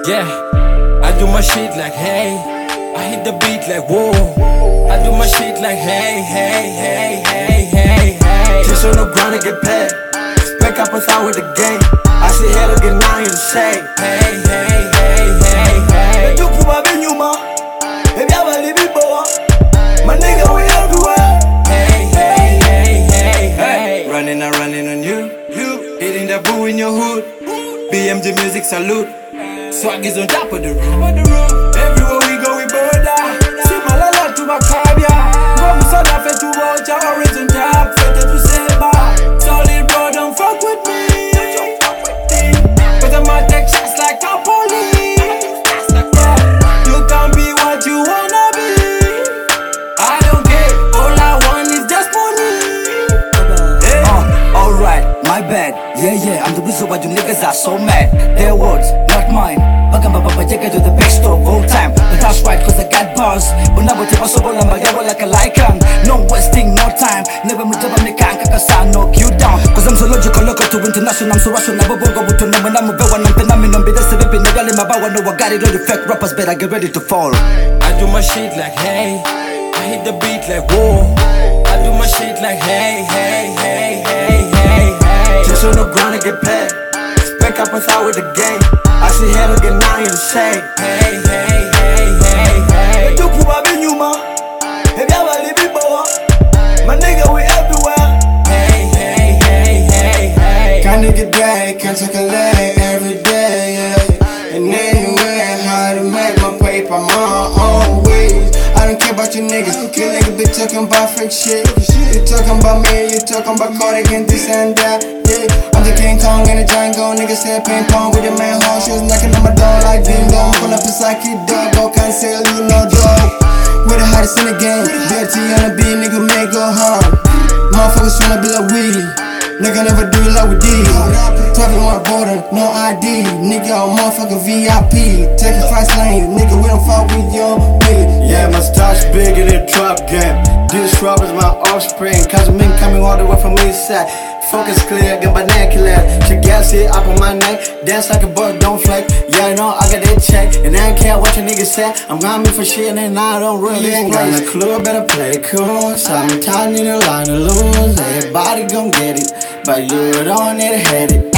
Yeah, I do my shit like hey. I hit the beat like whoa. I do my shit like hey, hey, hey, hey, hey, hey. Just on the ground and get paid. Back up us out with the game. I see hell again now you say hey, hey, hey, hey, hey. You come up in you ma. If y'all believe it, boy. My nigga we everywhere. Hey, hey, hey, hey, hey. Running on you. Hitting the boo in your hood. BMG music salute. Swag is on top of the roof. Everywhere we go, we border. See my lala to my cabia. Go musada fe to watch our orange on top. Fete to Seba. Solid bro, don't fuck with me. But I might take shots like a police. You can be what you wanna be. I don't care. All I want is just money. Alright, my bad. Yeah, I'm the reason why you niggas are so mad. Their words, not mine. Pagambababajeka to the best of all time. But that's right, cause I got bars. Bunabutipa sobola magawa like a lycan. No wasting, no time. Never mutaba mekanka cause I knock you down. Cause I'm so logical, local to international. I'm so rational, Nabobongo buto no manamu bewa nampenami no mbida sebepe negali mabawa no wagari. All the fake rappers better get ready to fall. I do my shit like hey. I hit the beat like whoa. I do my shit like hey, hey, hey, hey, hey, hey. Just on the ground and get paid. Back up us out with the game. I see hell again now you say hey, hey, hey, hey, hey. You come up in you ma. If y'all believe it, boy. My nigga we everywhere. Hey, hey, hey, hey, hey. Can't nigga day, can't take a leg every day, yeah. And anyway, how to make my paper my own ways. I don't care about you niggas. You niggas be talking about fake shit. You talking about me, you talking about Kodak and this and that, yeah. I'm the King Kong in the jungle. Niggas say ping pong with the man horn. She was knocking on my door like ding dong. Pull up a psychic dog, go cancel you no dog. We're the hottest in the game. DLT on the beat, nigga make go hard. Motherfuckers tryna be like we. Nigga never do it like we did. Traveling on the border, no ID. Nigga, I'm motherfucking VIP. Taking fast lanes, nigga, we don't fuck with your nigga. Yeah, my stars big in the trap game. This rap is my offspring. Cause men coming all the way from inside. Focus clear, get vernacular. She gas it up on my neck. Dance like a bird, don't flake. Yeah, I know I got that check. And I don't care what your niggas say. I'm grinding for shit and I don't really You ain't got no clue, better play cool. Sometimes you need a line to lose. Everybody gon' get it, but you don't need to hit it.